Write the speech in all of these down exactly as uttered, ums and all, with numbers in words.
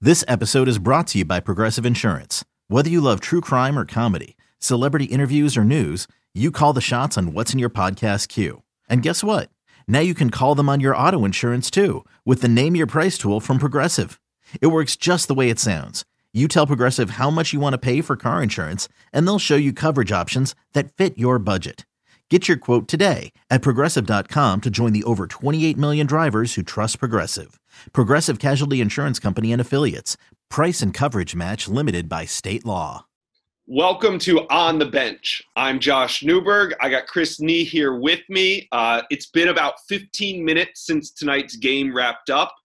This episode is brought to you by Progressive Insurance. Whether you love true crime or comedy, celebrity interviews or news, you call the shots on what's in your podcast queue. And guess what? Now you can call them on your auto insurance too with the Name Your Price tool from Progressive. It works just the way it sounds. You tell Progressive how much you want to pay for car insurance, and they'll show you coverage options that fit your budget. Get your quote today at progressive dot com to join the over twenty-eight million drivers who trust Progressive. Progressive Casualty Insurance Company and Affiliates. Price and coverage match limited by state law. Welcome to On the Bench. I'm Josh Newberg. I got Chris Nee here with me. Uh, it's been about fifteen minutes since tonight's game wrapped up.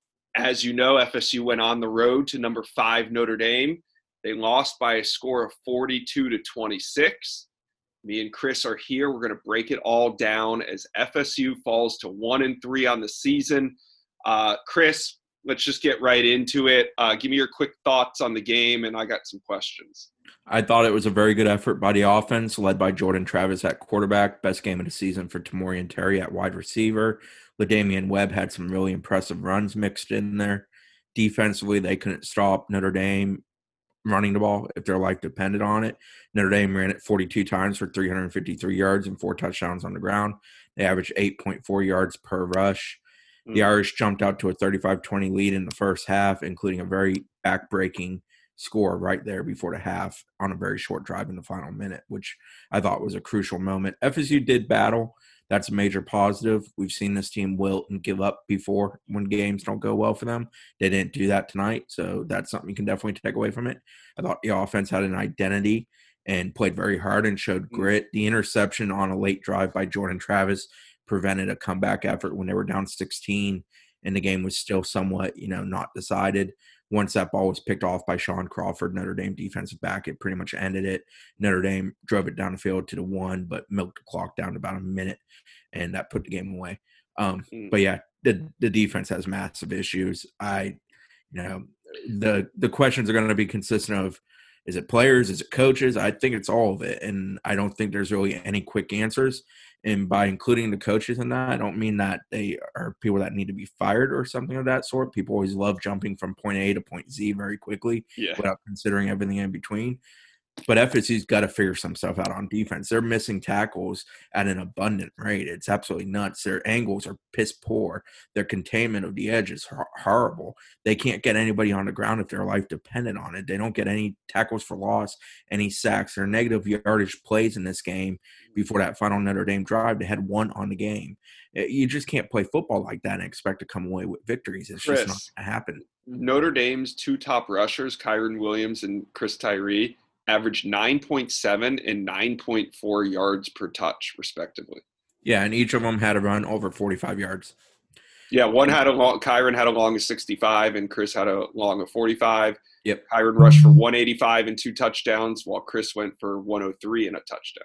As you know, F S U went on the road to number five Notre Dame. They lost by a score of forty-two to twenty-six. Me and Chris are here. We're going to break it all down as F S U falls to one and three on the season. Uh, Chris, let's just get right into it. Uh, give me your quick thoughts on the game, and I got some questions. I thought it was a very good effort by the offense, led by Jordan Travis at quarterback. Best game of the season for Tamorrion Terry at wide receiver. LaDamian Webb had some really impressive runs mixed in there. Defensively, they couldn't stop Notre Dame running the ball if their life depended on it. Notre Dame ran it forty-two times for three hundred fifty-three yards and four touchdowns on the ground. They averaged eight point four yards per rush. Mm-hmm. The Irish jumped out to a thirty-five twenty lead in the first half, including a very back-breaking score right there before the half on a very short drive in the final minute, which I thought was a crucial moment. F S U did battle. That's a major positive. We've seen this team wilt and give up before when games don't go well for them. They didn't do that tonight, so that's something you can definitely take away from it. I thought the offense had an identity and played very hard and showed grit. The interception on a late drive by Jordan Travis prevented a comeback effort when they were down sixteen, and the game was still somewhat, you know, not decided. Once that ball was picked off by Sean Crawford, Notre Dame defensive back, it pretty much ended it. Notre Dame drove it down the field to the one, but milked the clock down to about a minute, and that put the game away. Um, mm. But, yeah, the the defense has massive issues. I, you know, the the questions are going to be consistent of, is it players? Is it coaches? I think it's all of it, and I don't think there's really any quick answers. And by including the coaches in that, I don't mean that they are people that need to be fired or something of that sort. People always love jumping from point A to point Z very quickly yeah. without considering everything in between. But F S U's got to figure some stuff out on defense. They're missing tackles at an abundant rate. It's absolutely nuts. Their angles are piss poor. Their containment of the edge is hor- horrible. They can't get anybody on the ground if their life depended on it. They don't get any tackles for loss, any sacks. Their negative yardage plays in this game before that final Notre Dame drive. They had one on the game. You just can't play football like that and expect to come away with victories. It's Chris, just not going to happen. Notre Dame's two top rushers, Kyren Williams and Chris Tyree, averaged nine point seven and nine point four yards per touch, respectively. Yeah, and each of them had a run over forty-five yards. Yeah, one had a long – Kyren had a long of sixty-five, and Chris had a long of forty-five. Yep. Kyren rushed for one eighty-five and two touchdowns, while Chris went for one oh three and a touchdown.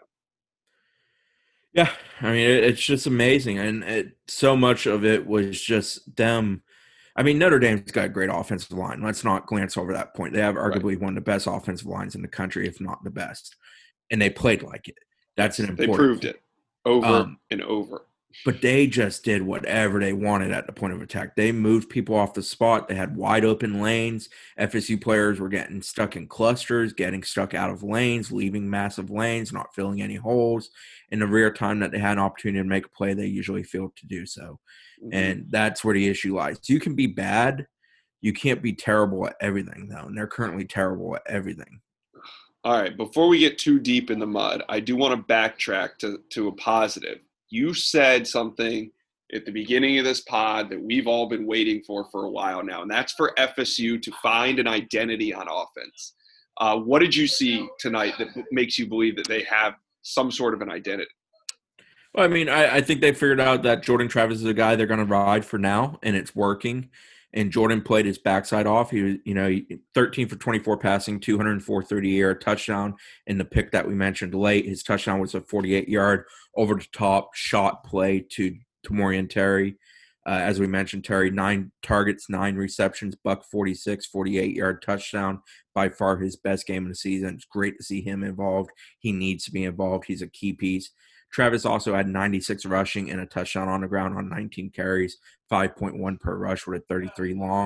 Yeah, I mean, it, it's just amazing, and it, so much of it was just them – I mean, Notre Dame's got a great offensive line. Let's not glance over that point. They have arguably right. one of the best offensive lines in the country, if not the best. And they played like it. That's an important They proved it over um, and over. But they just did whatever they wanted at the point of attack. They moved people off the spot. They had wide open lanes. F S U players were getting stuck in clusters, getting stuck out of lanes, leaving massive lanes, not filling any holes. In the rare time that they had an opportunity to make a play, they usually failed to do so. Mm-hmm. And that's where the issue lies. You can be bad. You can't be terrible at everything, though. And they're currently terrible at everything. All right. Before we get too deep in the mud, I do want to backtrack to, to a positive. You said something at the beginning of this pod that we've all been waiting for for a while now, and that's for F S U to find an identity on offense. Uh, what did you see tonight that makes you believe that they have some sort of an identity? Well, I mean, I, I think they figured out that Jordan Travis is a guy they're going to ride for now, and it's working. And Jordan played his backside off. He was, you know, thirteen for twenty-four passing, two oh four thirty-yard touchdown. In the pick that we mentioned late, his touchdown was a forty-eight-yard over-the-top shot play to Tamorrion Terry. Uh, as we mentioned, Terry, nine targets, nine receptions, buck forty-six, forty-eight-yard touchdown. By far his best game of the season. It's great to see him involved. He needs to be involved. He's a key piece. Travis also had ninety-six rushing and a touchdown on the ground on nineteen carries, five point one per rush with a thirty-three long.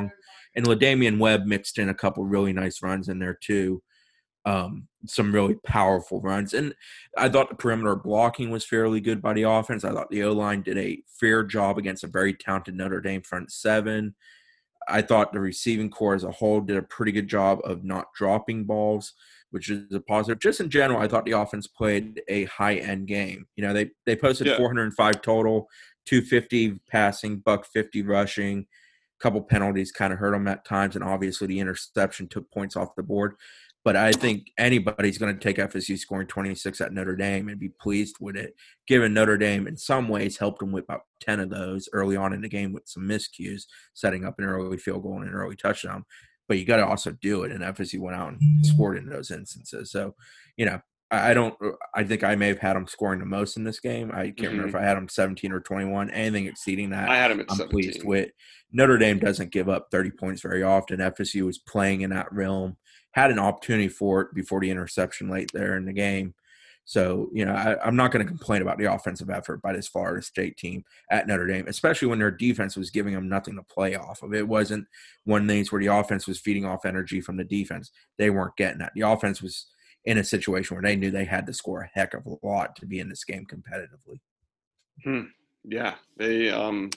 And LaDamian Webb mixed in a couple really nice runs in there too. Um, some really powerful runs. And I thought the perimeter blocking was fairly good by the offense. I thought the O-line did a fair job against a very talented Notre Dame front seven. I thought the receiving core as a whole did a pretty good job of not dropping balls, which is a positive. Just in general, I thought the offense played a high-end game. You know, they they posted yeah. four hundred five total, two fifty passing, buck fifty rushing. A couple penalties kind of hurt them at times, and obviously the interception took points off the board. But I think anybody's going to take F S U scoring twenty-six at Notre Dame and be pleased with it, given Notre Dame in some ways helped them with about ten of those early on in the game with some miscues, setting up an early field goal and an early touchdown. But you got to also do it, and F S U went out and scored in those instances. So, you know, I don't – I think I may have had them scoring the most in this game. I can't mm-hmm. remember if I had them seventeen or twenty-one. Anything exceeding that, I had them at I'm seventeen. Pleased with. Notre Dame doesn't give up thirty points very often. F S U was playing in that realm. Had an opportunity for it before the interception late there in the game. So, you know, I, I'm not going to complain about the offensive effort by this Florida State team at Notre Dame, especially when their defense was giving them nothing to play off of. It wasn't one of these where the offense was feeding off energy from the defense. They weren't getting that. The offense was in a situation where they knew they had to score a heck of a lot to be in this game competitively. Hmm. Yeah, they um,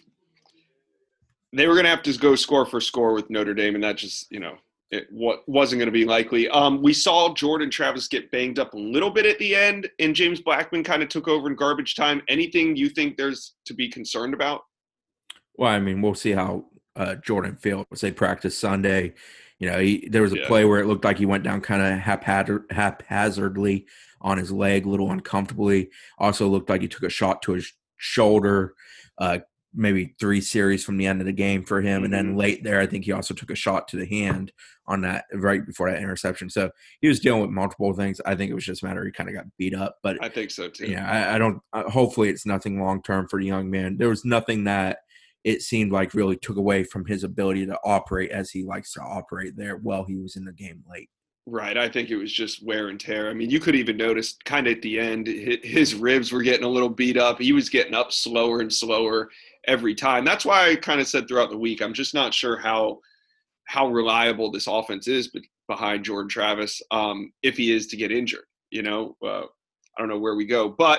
they were going to have to go score for score with Notre Dame, and that just, you know, it what wasn't going to be likely. Um, we saw Jordan Travis get banged up a little bit at the end, and James Blackman kind of took over in garbage time. Anything you think there's to be concerned about? Well, I mean, we'll see how uh, Jordan feels. They practice Sunday. You know, he, there was a yeah. play where it looked like he went down kind of haphazard, haphazardly on his leg, a little uncomfortably. Also looked like he took a shot to his shoulder, uh, maybe three series from the end of the game for him. Mm-hmm. And then late there, I think he also took a shot to the hand on that right before that interception. So he was dealing with multiple things. I think it was just a matter he kind of got beat up. But I think so too. Yeah, I, I don't uh, – hopefully it's nothing long-term for the young man. There was nothing that it seemed like really took away from his ability to operate as he likes to operate there while he was in the game late. Right. I think it was just wear and tear. I mean, you could even notice kind of at the end, his ribs were getting a little beat up. He was getting up slower and slower every time. That's why I kind of said throughout the week, I'm just not sure how how reliable this offense is behind Jordan Travis um, if he is to get injured. You know, uh, I don't know where we go. But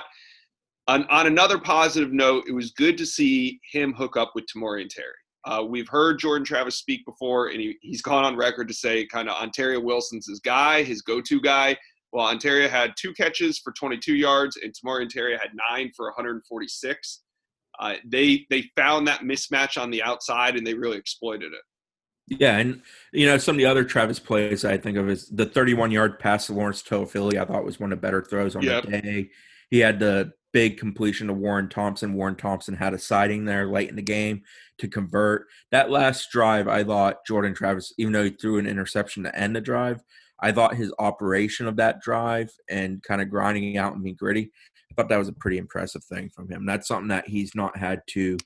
on, on another positive note, it was good to see him hook up with Tamorrion Terry. Uh, we've heard Jordan Travis speak before, and he, he's gone on record to say kind of Ontario Wilson's his guy, his go-to guy. Well, Ontario had two catches for twenty-two yards, and Tamorrion Terry had nine for one hundred forty-six. Uh, they they found that mismatch on the outside, and they really exploited it. Yeah, and, you know, some of the other Travis plays I think of is the thirty-one-yard pass to Lawrence Toafili, I thought was one of the better throws on yep. the day. He had the big completion to Warren Thompson. Warren Thompson had a sighting there late in the game to convert. That last drive, I thought Jordan Travis, even though he threw an interception to end the drive, I thought his operation of that drive and kind of grinding out and being gritty, I thought that was a pretty impressive thing from him. That's something that he's not had to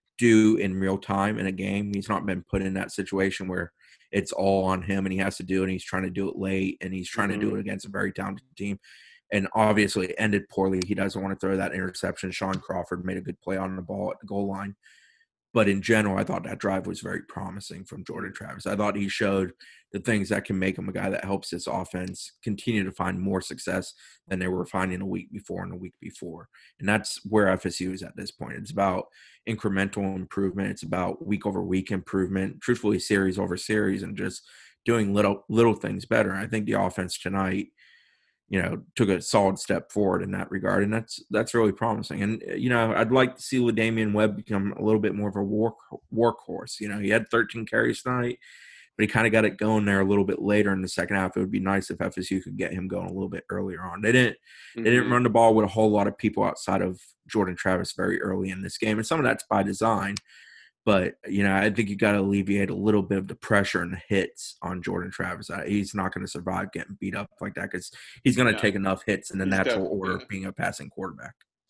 do in real time in a game. He's not been put in that situation where it's all on him and he has to do it, and he's trying to do it late, and he's trying mm-hmm. to do it against a very talented team. And obviously it ended poorly. He doesn't want to throw that interception. Sean Crawford made a good play on the ball at the goal line. But in general, I thought that drive was very promising from Jordan Travis. I thought he showed the things that can make him a guy that helps this offense continue to find more success than they were finding a week before and a week before. And that's where F S U is at this point. It's about incremental improvement. It's about week over week improvement, truthfully series over series, and just doing little little things better. I think the offense tonight, you know, took a solid step forward in that regard, and that's that's really promising. And, you know, I'd like to see LaDamian Webb become a little bit more of a work, workhorse. You know, he had thirteen carries tonight, but he kind of got it going there a little bit later in the second half. It would be nice if F S U could get him going a little bit earlier on. They didn't mm-hmm. they didn't run the ball with a whole lot of people outside of Jordan Travis very early in this game, and some of that's by design. But, you know, I think you got to alleviate a little bit of the pressure and the hits on Jordan Travis. He's not going to survive getting beat up like that because he's going to yeah. take enough hits in the he's natural order yeah. of being a passing quarterback.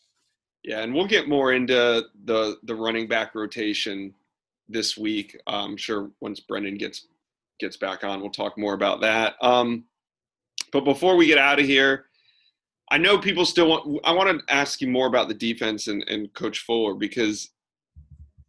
Yeah, and we'll get more into the the running back rotation this week. I'm sure once Brendan gets gets back on, we'll talk more about that. Um, but before we get out of here, I know people still want – I want to ask you more about the defense and, and Coach Fuller, because –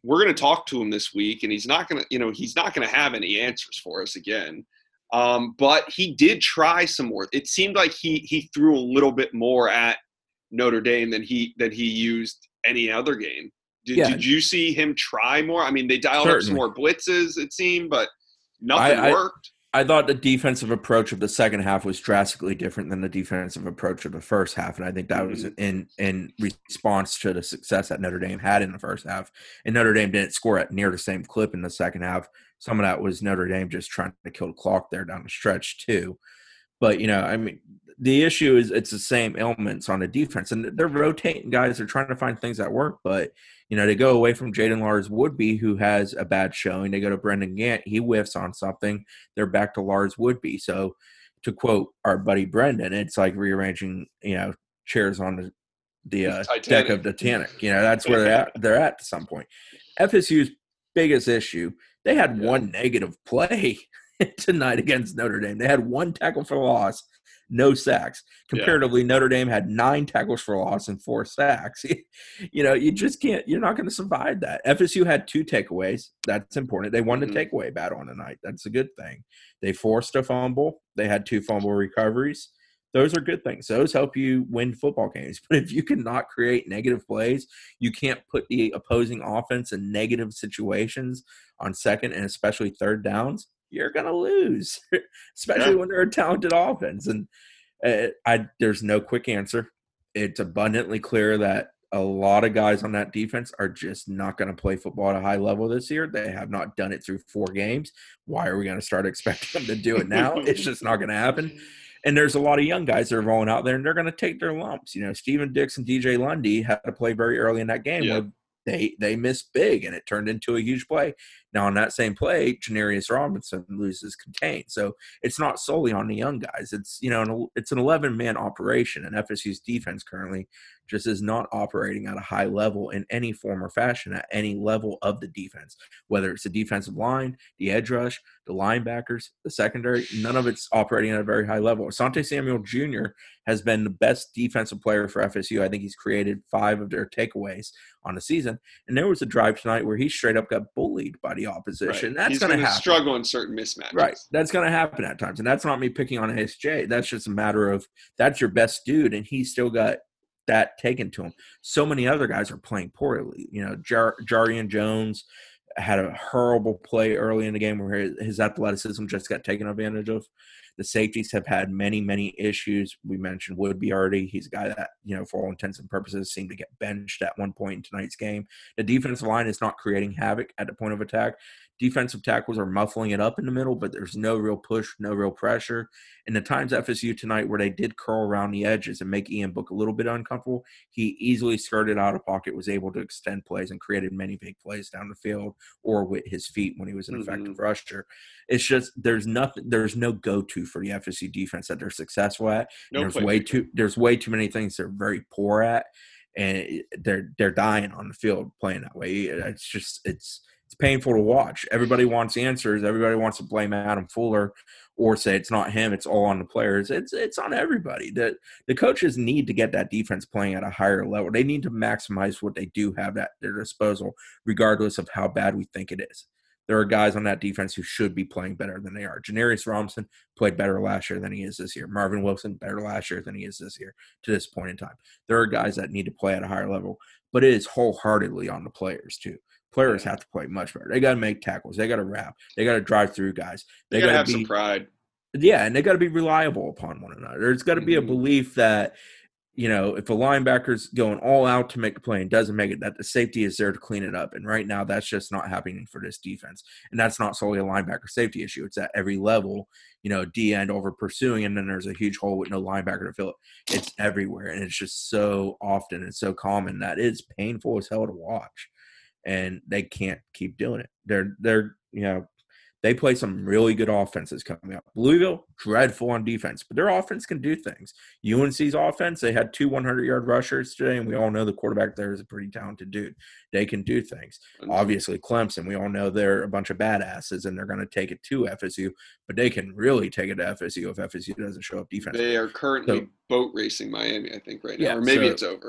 we're going to talk to him this week, and he's not going to, you know, he's not going to have any answers for us again. Um, but he did try some more. It seemed like he he threw a little bit more at Notre Dame than he than he used any other game. Did, Yeah. did you see him try more? I mean, they dialed Certainly. up some more blitzes, it seemed, but nothing I, I, worked. I thought the defensive approach of the second half was drastically different than the defensive approach of the first half, and I think that mm-hmm. was in in response to the success that Notre Dame had in the first half. And Notre Dame didn't score at near the same clip in the second half. Some of that was Notre Dame just trying to kill the clock there down the stretch too. But, you know, I mean, the issue is it's the same elements on the defense, and they're rotating guys. They're trying to find things that work, but, you know, they go away from Jaden Lars Woodby, who has a bad showing. They go to Brendan Gant. He whiffs on something. They're back to Lars Woodby. So to quote our buddy Brendan, it's like rearranging, you know, chairs on the, the uh, deck of the Titanic. You know, that's where they're at, they're at to some point. F S U's biggest issue, they had yeah. one negative play tonight against Notre Dame. They had one tackle for loss, no sacks. Comparatively, yeah. Notre Dame had nine tackles for loss and four sacks. You know, you just can't – you're not going to survive that. F S U had two takeaways. That's important. They won mm-hmm. the takeaway battle on the night. That's a good thing. They forced a fumble. They had two fumble recoveries. Those are good things. Those help you win football games. But if you cannot create negative plays, you can't put the opposing offense in negative situations on second and especially third downs, you're going to lose, especially yeah. when they're a talented offense. And uh, I, there's no quick answer. It's abundantly clear that a lot of guys on that defense are just not going to play football at a high level this year. They have not done it through four games. Why are we going to start expecting them to do it now? It's just not going to happen. And there's a lot of young guys that are rolling out there, and they're going to take their lumps. You know, Steven Dix and D J Lundy had to play very early in that game yeah. where they they missed big, and it turned into a huge play. Now, on that same play, Janarius Robinson loses contain. So it's not solely on the young guys. It's, you know, an, it's an eleven-man operation, and F S U's defense currently just is not operating at a high level in any form or fashion at any level of the defense, whether it's the defensive line, the edge rush, the linebackers, the secondary. None of it's operating at a very high level. Asante Samuel Junior has been the best defensive player for F S U. I think he's created five of their takeaways on the season. And there was a drive tonight where he straight up got bullied by the opposition. Right. That's going to happen. Struggle in certain mismatches. Right. That's going to happen at times. And that's not me picking on S J. That's just a matter of that's your best dude, and he still got that taken to him. So many other guys are playing poorly. You know, Jar- Jarian Jones had a horrible play early in the game where his, his athleticism just got taken advantage of. The safeties have had many, many issues. We mentioned Woodby already. He's a guy that, you know, for all intents and purposes, seemed to get benched at one point in tonight's game. The defensive line is not creating havoc at the point of attack. Defensive tackles are muffling it up in the middle, but there's no real push, no real pressure. And the times F S U tonight where they did curl around the edges and make Ian Book a little bit uncomfortable, he easily skirted out of pocket, was able to extend plays and created many big plays down the field or with his feet when he was an effective mm-hmm. rusher. It's just there's nothing, there's no go-to for the F S U defense that they're successful at. No there's way too there's way too many things they're very poor at, and they're they're dying on the field playing that way. It's just it's It's painful to watch. Everybody wants answers. Everybody wants to blame Adam Fuller or say it's not him, it's all on the players. It's it's on everybody. The, the coaches need to get that defense playing at a higher level. They need to maximize what they do have at their disposal, regardless of how bad we think it is. There are guys on that defense who should be playing better than they are. Janarius Robinson played better last year than he is this year. Marvin Wilson, better last year than he is this year to this point in time. There are guys that need to play at a higher level, but it is wholeheartedly on the players too. Players have to play much better. They got to make tackles. They got to wrap. They got to drive through guys. They, they got to have be, some pride. Yeah, and they got to be reliable upon one another. There's got to be a belief that, you know, if a linebacker's going all out to make a play and doesn't make it, that the safety is there to clean it up. And right now, that's just not happening for this defense. And that's not solely a linebacker safety issue. It's at every level, you know, D-end over pursuing, and then there's a huge hole with no linebacker to fill it. It's everywhere, and it's just so often and so common that it's painful as hell to watch. And they can't keep doing it. They're, they're, you know, they play some really good offenses coming up. Louisville, dreadful on defense, but their offense can do things. U N C's offense, they had two hundred-yard rushers today, and we all know the quarterback there is a pretty talented dude. They can do things. Obviously, Clemson, we all know they're a bunch of badasses, and they're going to take it to F S U, but they can really take it to F S U if F S U doesn't show up defense. They are currently so, boat racing Miami, I think, right now, yeah, or maybe so, it's over.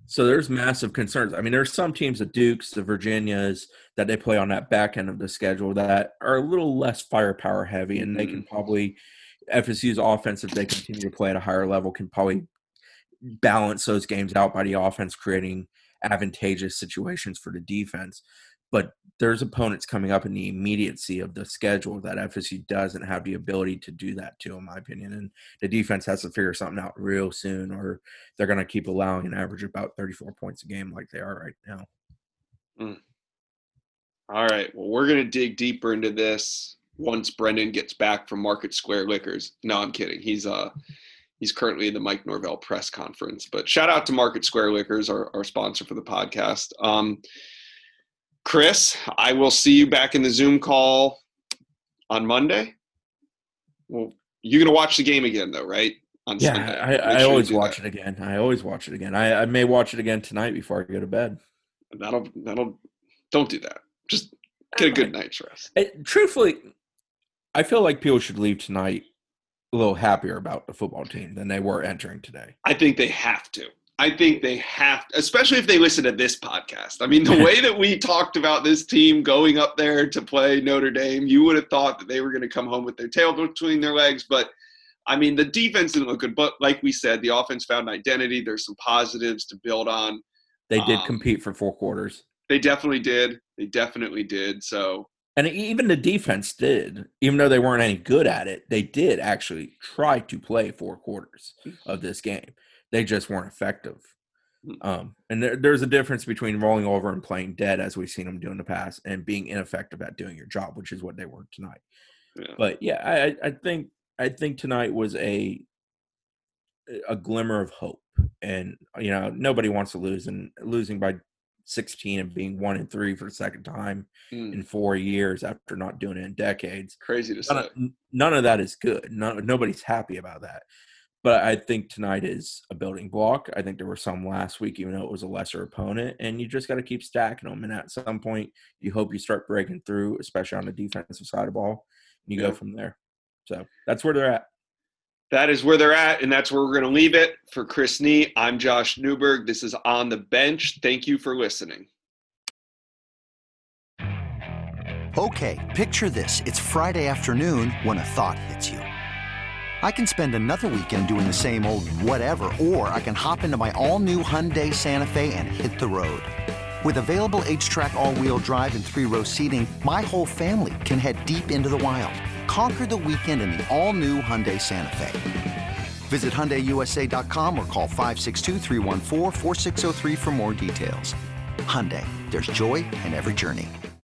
So there's massive concerns. I mean, there's some teams, the Dukes, the Virginias, that they play on that back end of the schedule that are a little less firepower heavy, and mm-hmm. they can probably – F S U's offense, if they continue to play at a higher level, can probably balance those games out by the offense, creating advantageous situations for the defense. But there's opponents coming up in the immediacy of the schedule that F S U doesn't have the ability to do that to, in my opinion. And the defense has to figure something out real soon, or they're going to keep allowing an average of about thirty-four points a game like they are right now. Mm. All right. Well, we're going to dig deeper into this once Brendan gets back from Market Square Liquors. No, I'm kidding. He's uh he's currently in the Mike Norvell press conference. But shout out to Market Square Liquors, our, our sponsor for the podcast. Um, Chris, I will see you back in the Zoom call on Monday. Well, you're going to watch the game again, though, right? On yeah, Sunday. I, I sure always watch that. it again. I always watch it again. I, I may watch it again tonight before I go to bed. That'll that'll. Don't do that. Just get a good night's rest. It, truthfully, I feel like people should leave tonight a little happier about the football team than they were entering today. I think they have to. I think they have to, especially if they listen to this podcast. I mean, the way that we talked about this team going up there to play Notre Dame, you would have thought that they were going to come home with their tail between their legs. But, I mean, the defense didn't look good. But like we said, the offense found an identity. There's some positives to build on. They did um, compete for four quarters. They definitely did. They definitely did. So, and even the defense did, even though they weren't any good at it, they did actually try to play four quarters of this game. They just weren't effective. Um, and there, there's a difference between rolling over and playing dead, as we've seen them do in the past, and being ineffective at doing your job, which is what they were tonight. Yeah. But yeah, I, I think I think tonight was a a glimmer of hope. And you know, nobody wants to lose, and losing by sixteen and being one and three for the second time mm. in four years after not doing it in decades. Crazy to none say. Of, none of that is good. None, nobody's happy about that. But I think tonight is a building block. I think there were some last week, even though it was a lesser opponent, and you just got to keep stacking them. And at some point, you hope you start breaking through, especially on the defensive side of the ball, and you yeah. go from there. So that's where they're at. That is where they're at, and that's where we're going to leave it. For Chris Nee, I'm Josh Newberg. This is On the Bench. Thank you for listening. Okay, picture this. It's Friday afternoon when a thought hits you. I can spend another weekend doing the same old whatever, or I can hop into my all-new Hyundai Santa Fe and hit the road. With available H-Track all-wheel drive and three-row seating, my whole family can head deep into the wild. Conquer the weekend in the all-new Hyundai Santa Fe. Visit Hyundai U S A dot com or call five six two, three one four, four six zero three for more details. Hyundai, there's joy in every journey.